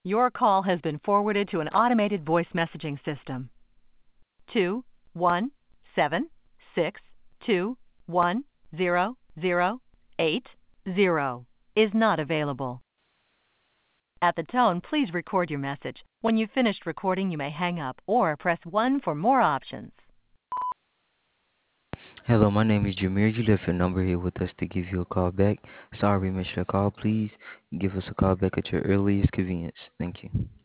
Your call has been forwarded to an automated voice messaging system. 21762100080 is not available. At the tone, please record your message. When you've finished recording, you may hang up or press 1 for more options. Hello, my name is Jameer. You left your number here with us to give you a call back. Sorry we missed your call. Please give us a call back at your earliest convenience. Thank you.